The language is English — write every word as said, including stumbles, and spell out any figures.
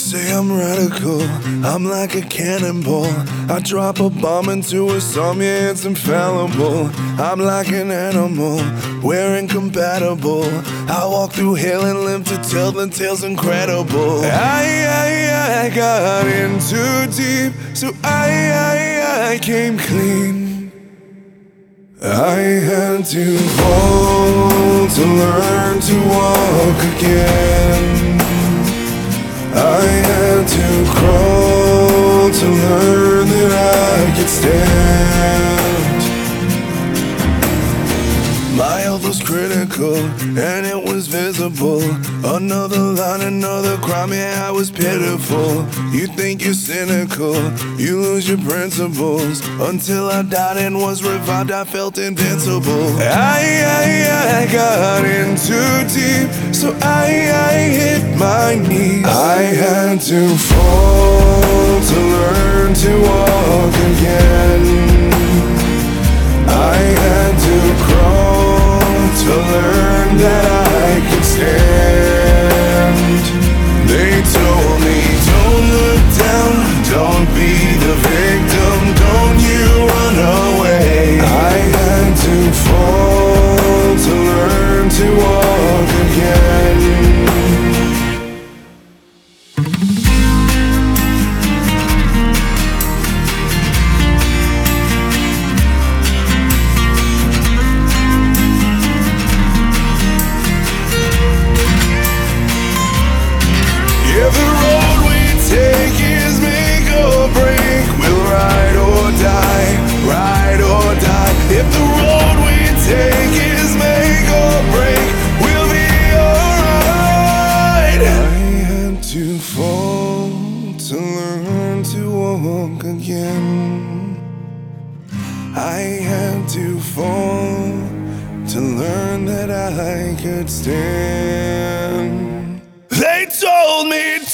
say I'm radical, I'm like a cannonball. I drop a bomb into a song, yeah, it's infallible. I'm like an animal, we're incompatible. I walk through hell and live to tell the tale's incredible. I, I, I got in too deep, so I, I, I came clean. I had to fall to learn to walk again. I had to crawl to learn that I could stand. My health was critical and it was visible. Another line, another crime, yeah, I was pitiful. You think you're cynical, you lose your principles. Until I died and was revived, I felt invincible. I, I, I got in too deep, so I, I hit my knees. I had to fall to learn to walk again. I had to crawl to learn that I could stand. They told me, don't look down, don't be the victim, don't you run away. I had to fall to learn to walk again. If the road we take is make or break, we'll ride or die, ride or die. If the road we take is make or break, we'll be alright. I had to fall to learn to walk again. I had to fall to learn that I could stand. They told me